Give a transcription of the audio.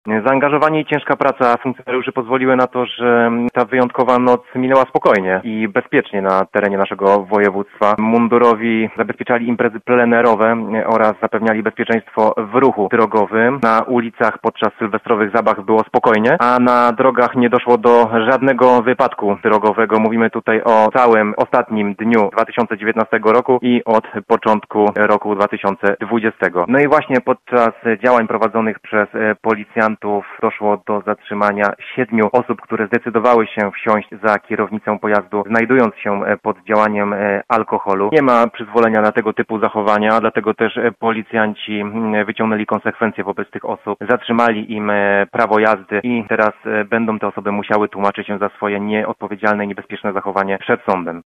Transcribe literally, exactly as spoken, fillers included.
Zaangażowanie i ciężka praca funkcjonariuszy pozwoliły na to, że ta wyjątkowa noc minęła spokojnie i bezpiecznie na terenie naszego województwa. Mundurowi zabezpieczali imprezy plenerowe oraz zapewniali bezpieczeństwo w ruchu drogowym. Na ulicach podczas sylwestrowych zabaw było spokojnie, a na drogach nie doszło do żadnego wypadku drogowego. Mówimy tutaj o całym ostatnim dniu dwa tysiące dziewiętnastego roku i od początku roku dwa tysiące dwudziestego. No i właśnie podczas działań prowadzonych przez policjantów doszło do zatrzymania siedmiu osób, które zdecydowały się wsiąść za kierownicę pojazdu, znajdując się pod działaniem alkoholu. Nie ma przyzwolenia na tego typu zachowania, dlatego też policjanci wyciągnęli konsekwencje wobec tych osób, zatrzymali im prawo jazdy i teraz będą te osoby musiały tłumaczyć się za swoje nieodpowiedzialne i niebezpieczne zachowanie przed sądem.